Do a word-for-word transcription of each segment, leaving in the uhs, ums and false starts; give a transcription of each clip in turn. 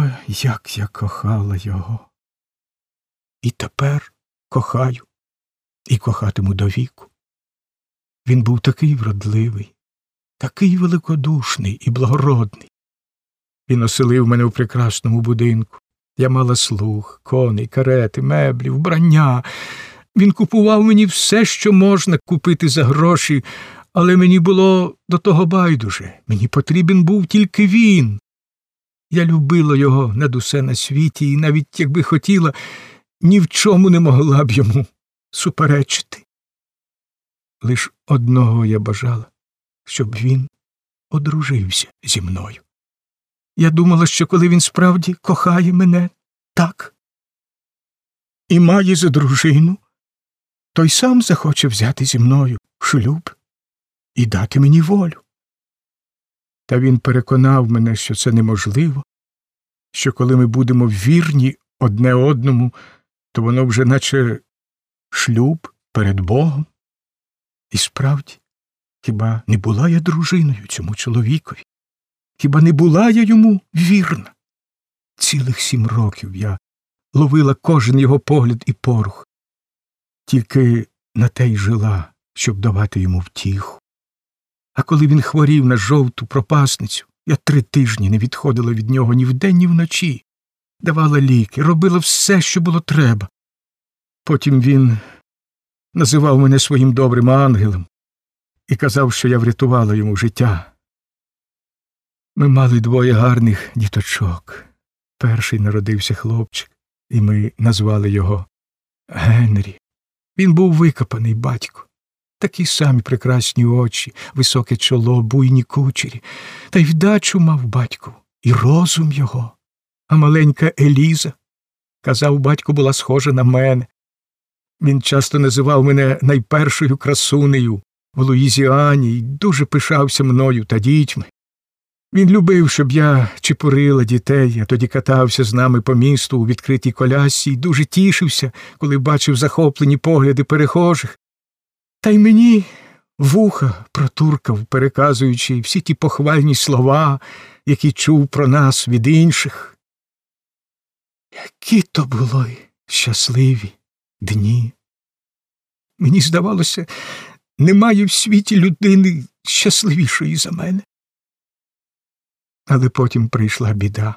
Боже, як я кохала його. І тепер кохаю, і кохатиму до віку. Він був такий вродливий, такий великодушний і благородний. Він оселив мене в прекрасному будинку. Я мала слуг, коней, карети, меблі, вбрання. Він купував мені все, що можна купити за гроші, але мені було до того байдуже. Мені потрібен був тільки він. Я любила його над усе на світі і навіть, якби хотіла, ні в чому не могла б йому суперечити. Лиш одного я бажала, щоб він одружився зі мною. Я думала, що коли він справді кохає мене так і має за дружину, то й сам захоче взяти зі мною шлюб і дати мені волю. Та він переконав мене, що це неможливо, що коли ми будемо вірні одне одному, то воно вже наче шлюб перед Богом. І справді, хіба не була я дружиною цьому чоловікові? Хіба не була я йому вірна? Цілих сім років я ловила кожен його погляд і порух. Тільки на те й жила, щоб давати йому втіху. А коли він хворів на жовту пропасницю, я три тижні не відходила від нього ні вдень, ні вночі. Давала ліки, робила все, що було треба. Потім він називав мене своїм добрим ангелом і казав, що я врятувала йому життя. Ми мали двоє гарних діточок. Перший народився хлопчик, і ми назвали його Генрі. Він був викопаний батько. Такі самі прекрасні очі, високе чоло, буйні кучері. Та й вдачу мав батько, і розум його. А маленька Еліза, казав, батько була схожа на мене. Він часто називав мене найпершою красунею в Луїзіані і дуже пишався мною та дітьми. Він любив, щоб я чепурила дітей, а тоді катався з нами по місту у відкритій колясці і дуже тішився, коли бачив захоплені погляди перехожих. Та й мені вуха протуркав, переказуючи всі ті похвальні слова, які чув про нас від інших. Які то були щасливі дні. Мені здавалося, немає в світі людини щасливішої за мене. Але потім прийшла біда.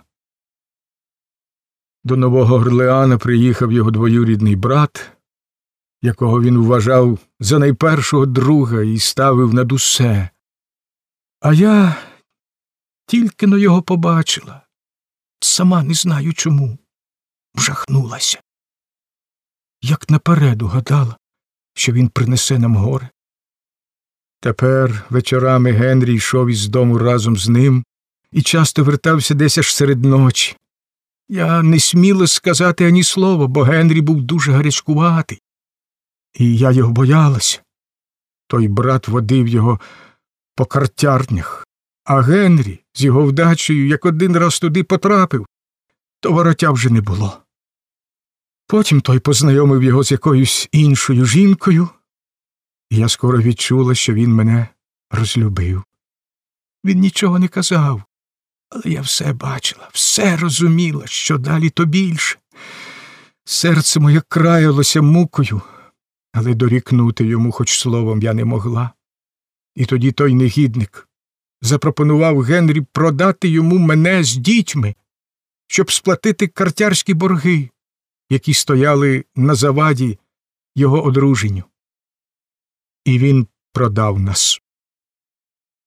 До Нового Орлеана приїхав його двоюрідний брат, якого він вважав за найпершого друга і ставив над усе. А я тільки-но його побачила, сама не знаю чому, вжахнулася. Як напереду гадала, що він принесе нам горе. Тепер вечорами Генрі йшов із дому разом з ним і часто вертався десь аж серед ночі. Я не сміла сказати ані слова, бо Генрі був дуже гарячкуватий. І я його боялася. Той брат водив його по картярнях, а Генрі з його вдачею, як один раз туди потрапив, то вороття вже не було. Потім той познайомив його з якоюсь іншою жінкою, і я скоро відчула, що він мене розлюбив. Він нічого не казав, але я все бачила, все розуміла, що далі то більше. Серце моє краялося мукою, але дорікнути йому хоч словом я не могла. І тоді той негідник запропонував Генрі продати йому мене з дітьми, щоб сплатити картярські борги, які стояли на заваді його одруженню. І він продав нас.